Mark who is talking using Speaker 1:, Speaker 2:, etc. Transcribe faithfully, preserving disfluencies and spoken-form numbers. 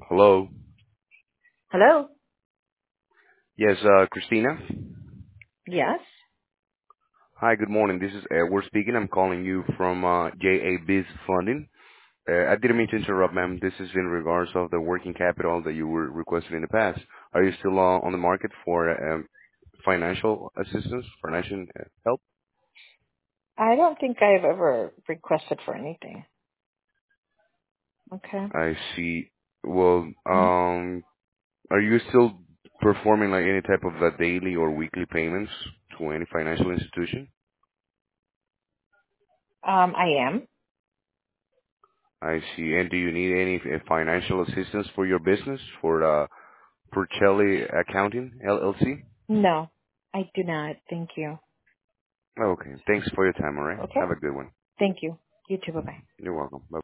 Speaker 1: Hello.
Speaker 2: Hello?
Speaker 1: Yes, uh, Christina.
Speaker 2: Yes?
Speaker 1: Hi, good morning. This is Edward speaking. I'm calling you from uh, J A Biz Funding. Uh, I didn't mean to interrupt, ma'am. This is in regards of the working capital that you were requesting in the past. Are you still uh, on the market for um, financial assistance, financial uh, help?
Speaker 2: I don't think I've ever requested for anything. Okay.
Speaker 1: I see. Well,
Speaker 2: Mhm.
Speaker 1: um, are you still performing like any type of uh, daily or weekly payments to any financial institution?
Speaker 2: Um, I am.
Speaker 1: I see. And do you need any uh, financial assistance for your business, for uh, Percelli Accounting, L L C?
Speaker 2: No, I do not. Thank you.
Speaker 1: Okay. Thanks for your time, all right?
Speaker 2: Okay?
Speaker 1: Have a good one.
Speaker 2: Thank you. You too. Bye-bye.
Speaker 1: You're welcome. Bye.